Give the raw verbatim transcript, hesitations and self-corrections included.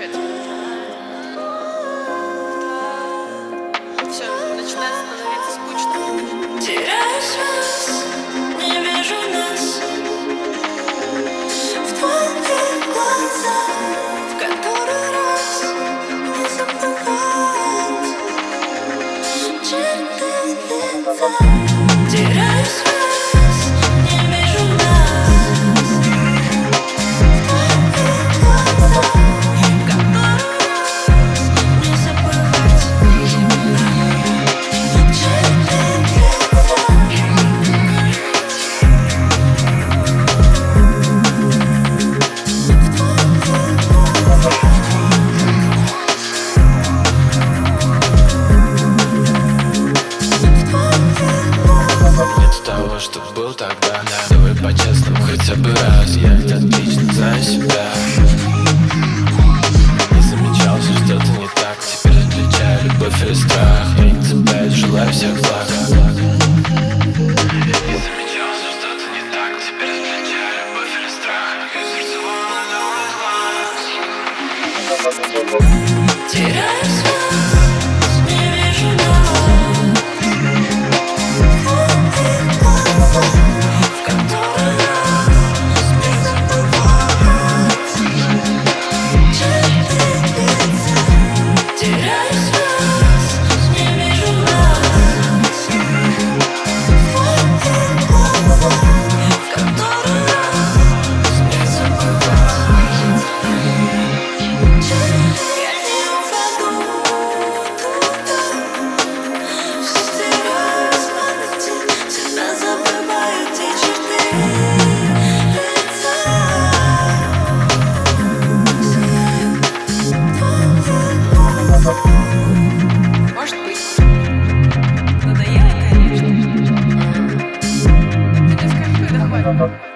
скучать. Все, начинает становиться скучно. Теряюсь вас, не вижу нас в твоих глазах, в который раз не забывать черты лица. Теряюсь вас, не вижу нас в твоих глазах, в который раз не забывать черты лица. Нет того, что был тогда. Давай по-честному хотя бы раз. Я ведь отлично знаю себя. Не замечал, что что-то не так. Теперь различаю любовь или страх. Я не цепляюсь, желаю всех благ. Не замечал, что что-то не так. Теперь различаю любовь или страх. И сердце волнует. Теряюсь вас, не вижу нас в твоих глазах, в который раз не забывать черты лица. Теряюсь вас, не вижу нас в твоих глазах, в который раз не забывать черты. Я не упаду туда, все стираю с памяти, всегда забываю те черты лица. Сияю в твоих глазах. Может быть. Надоело, конечно. Ты мне скажи, когда хватит.